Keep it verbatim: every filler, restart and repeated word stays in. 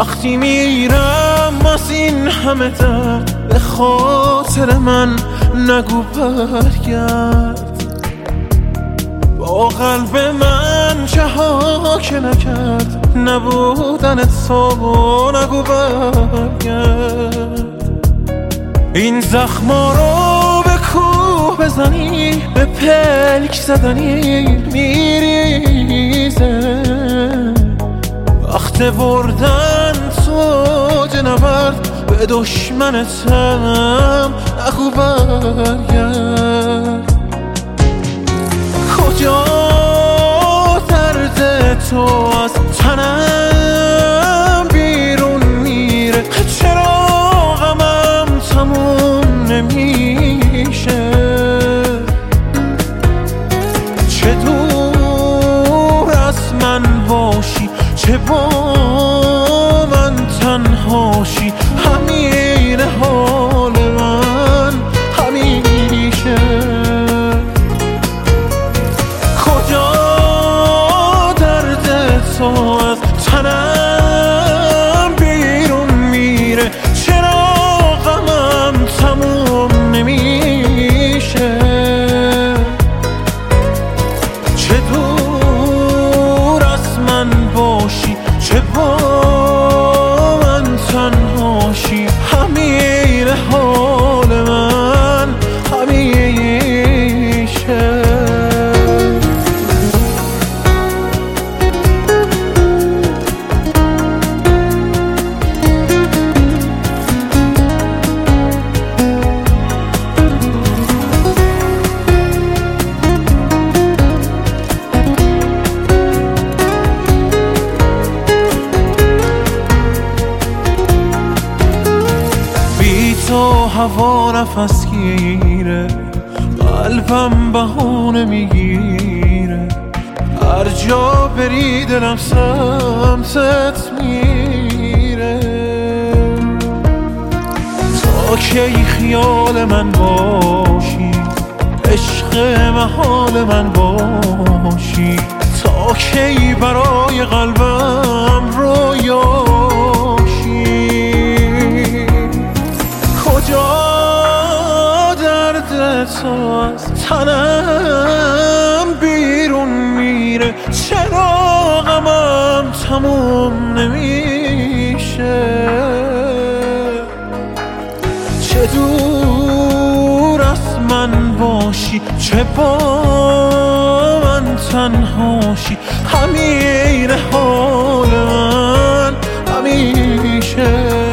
وقتی میرم از این همه درد به خاطر من نگو برگرد. با قلب من چه ها که نکرد نبودن تو نگو برگرد. این زخما رو به کوه بزنی به پلک زدنی میریزه. وقت بردن تو جنورد به دشمنتم نگو برگرد. کجا درد تو از تنم بیرون میره؟ چرا غمم تموم نمیشه؟ چه دور از من باشی چه با من تنهاشی همین حال من همیشه. کجا درد تو از تنم بیرون میره؟ چرا غمم تموم نمیشه؟ چه دور از من باشی چه با من تنهاشی همین حال من همیشه. تو هوا نفس گیره قلبم بهونه میگیره. هر جا بری دلم سمتت میره. تا کی خیال من باشی عشق محال من باشی؟ تا کی برای قلبم رویاشی؟ کجا درد تو از تنم بیرون میره؟ چرا غمم تموم نمیشه؟ چه دور از من باشی چه با من تنهاشی همین حال من همیشه.